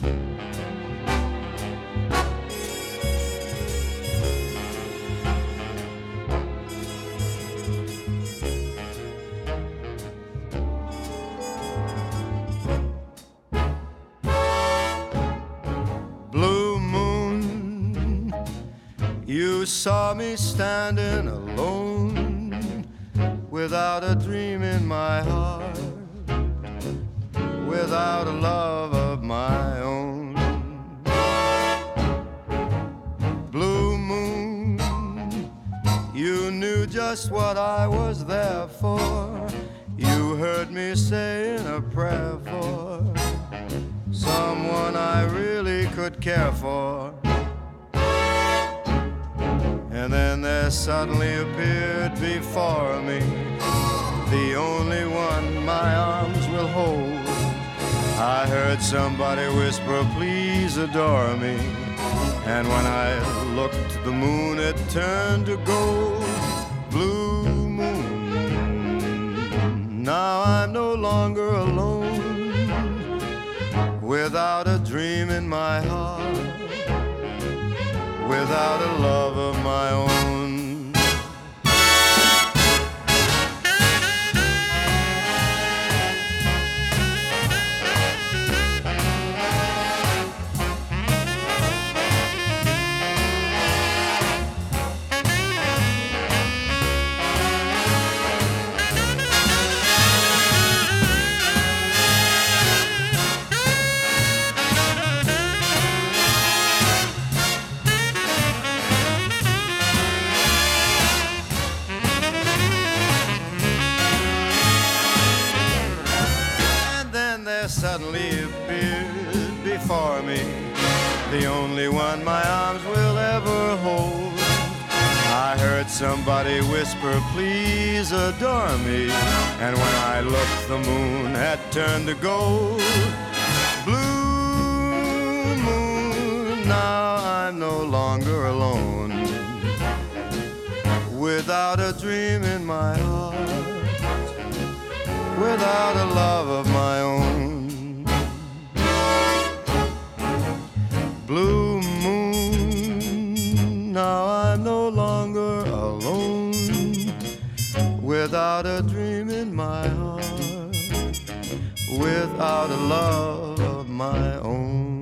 Blue moon, you saw me standing alone, without a dream in my heart, without a love of my own. Blue moon, you knew just what I was there for. You heard me saying a prayer for someone I really could care for. And then there suddenly appeared before me the only one my arms will hold. I heard somebody whisper, please adore me. And when I looked, the moon had turned to gold. Blue moon, now I'm no longer alone, without a dream in my heart, without a love of my own. Suddenly appeared before me the only one my arms will ever hold. I heard somebody whisper, please adore me. And when I looked, the moon had turned to gold. Blue moon, now I'm no longer alone, without a dream in my heart, without a love of my own. Blue moon, now I'm no longer alone, without a dream in my heart, without a love of my own.